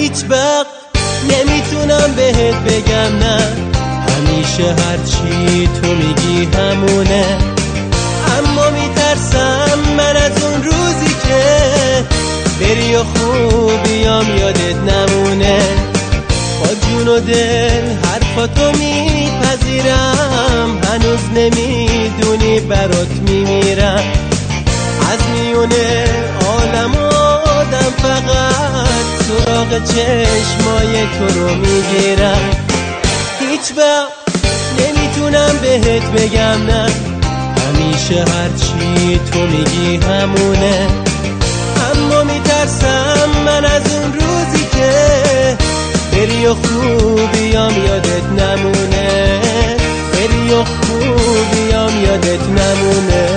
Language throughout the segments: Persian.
هیچ وقت نمیتونم بهت بگم نه، همیشه هرچی تو میگی همونه. اما میترسم من از اون روزی که بری و خوبیام یادت نمونه. با جون و دل حرفاتو میپذیرم، هنوز نمیدونی برات میمیرم. از میونه عالم آدم فقط سراغ چشمای تو رو میگیرم. هیچ وقت نمیتونم بهت بگم نه، همیشه هرچی تو میگی همونه. اما میترسم من از اون روزی که بری و خوبیام یادت نمونه، بری و خوبیام یادت نمونه.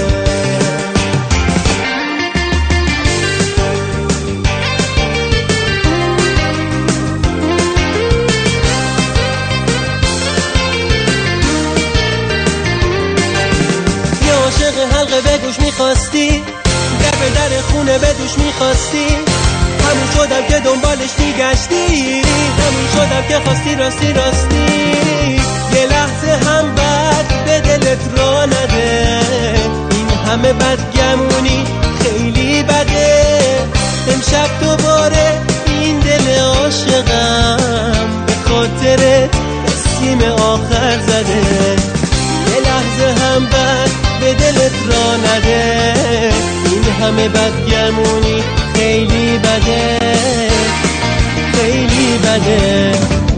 عاشق حلقه به گوش میخواستی، در به در خونه به دوش میخواستی. همون شدم که دنبالش میگشتی، همون شدم که خواستی راستی راستی. یه لحظه هم بد به دلت را نده، این همه بدگمونی خیلی بده. امشب دوباره این دل عاشقم به خاطر سیم آخر زده. یه لحظه هم بد به دلت را نده، این همه بدگمونی خیلی بده، خیلی بده.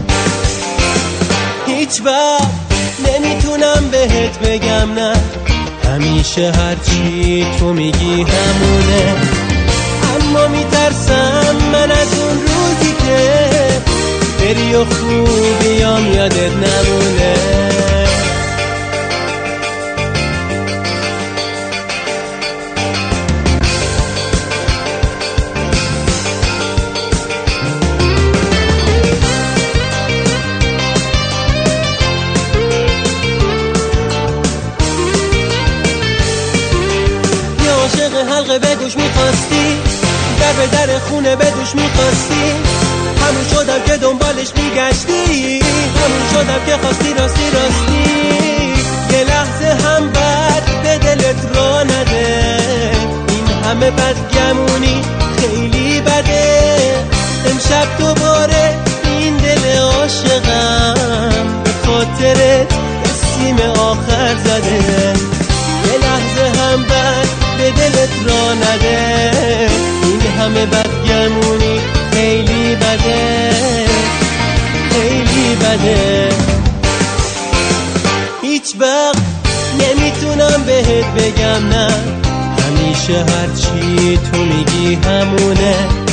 هیچ وقت نمیتونم بهت بگم نه، همیشه هرچی تو میگی همونه. اما میترسم من از اون روزی که بری و خوبیام یادت نمونه. عاشق حلقه به گوش میخواستی، در به در خونه به دوش میخواستی. همون شدم که دنبالش میگشتی، همون شدم که خواستی راستی راستی. یه لحظه هم بد به دلت را نده، این همه بدگمونی خیلی بده. امشب دوباره این دل عاشقم به خاطر سیم آخر زده. یه لحظه هم بد به دلت را نده، این همه بدگمونی خیلی بده، خیلی بده. هیچ وقت نمیتونم بهت بگم نه، همیشه هرچی تو میگی همونه.